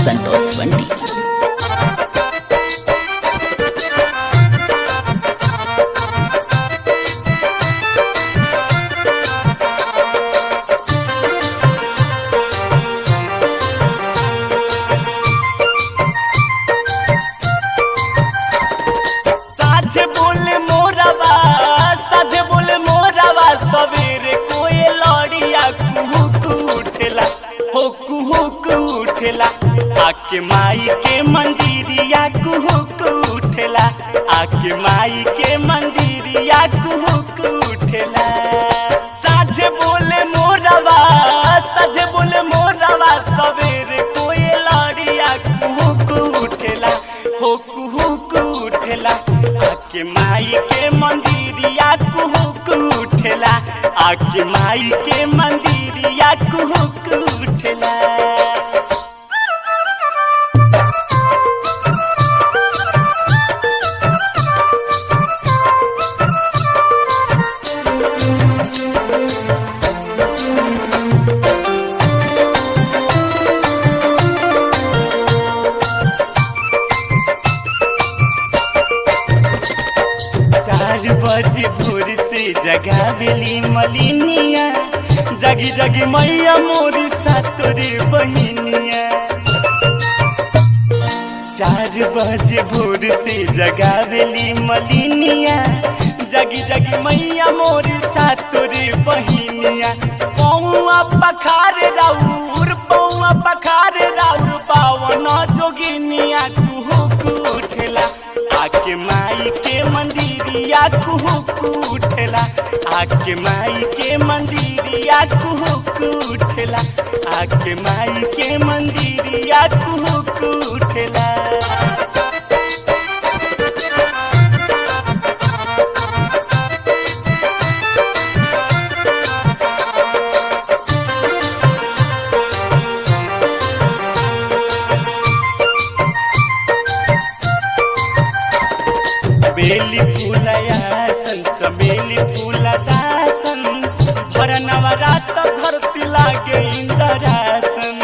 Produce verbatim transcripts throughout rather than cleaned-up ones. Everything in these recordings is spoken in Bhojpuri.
संतोष बंटी। आके माई के मंदिरिया कुहुक उठेला, आके माई के मंदिरिया कुहुक उठेला। साझे बोले मोरवा, साझे बोले मोरवा, सवेरे कोई लड़िया कुहुक उठेला, हो कुहुक उठेला। आके माई के मंदिरिया कुहुक उठेला, आके माई के मंदिरिया कुहुक उठेला। चार बजे भोर से जगावेली मलिनिया, जगी जगी मैया मोरी सातोरे बहिनिया। चार बजे भोर से जगावेली मलिनिया, जगी जगी मैया मोरी सातोरे बहिनिया। पौआ पखारे राउर, पौआ पखारे राउर, पावन जोगिनिया कुहुक उठेला। आके माई के मंदिरिया कुहुक उठेला, आके माई के मंदिरिया कुहुक उठेला, आके माई के मंदिरिया कुहुक उठेला। बेली फूलयासन चमेली फूलदासन, भर नवरात धरती लागे इंद्रासन।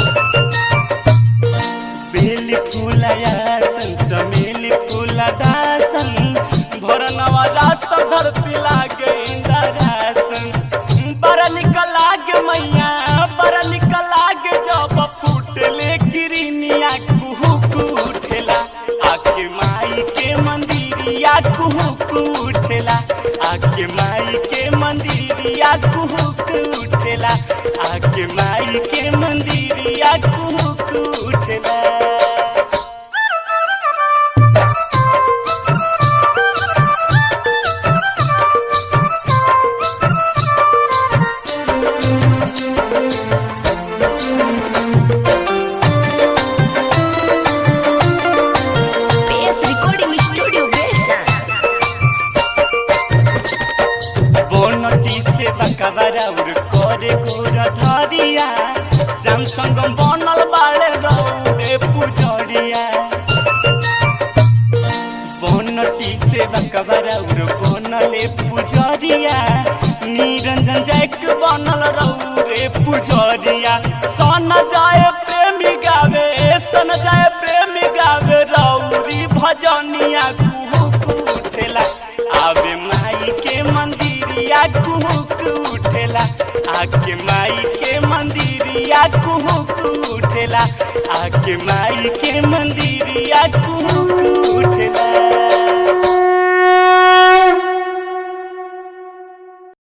बेली फूलयासन चमेली फूलदासन, भर नवरात धरती लागे इंद्रासन। बड़ा निक लागे मैया, बड़ा निक लागे जब फूटले किरनिया कुहुक उठेला। आके माई के मंदिरिया कुहुक उठेला, आके माई के मंदिरिया कुहुक उठेला, आके माई के मंदिरिया कुहुक उठेला। कबराउर करे गोर धरिया, श्याम संगम बनल बाड़े रौरे पुजरिया। बनटी से कबराउर बनले पुजरिया, निरंजन जैक बनल रौरे पुजरिया। सन जाए प्रेमी गावे, सन जाए प्रेमी गावे, रौरी भजनिया कुहुक उठेला। आवे माई के मंदिरिया कुहुक उठेला, आके माई के मंदिरिया कुहुक उठेला, आके माई के मंदिरिया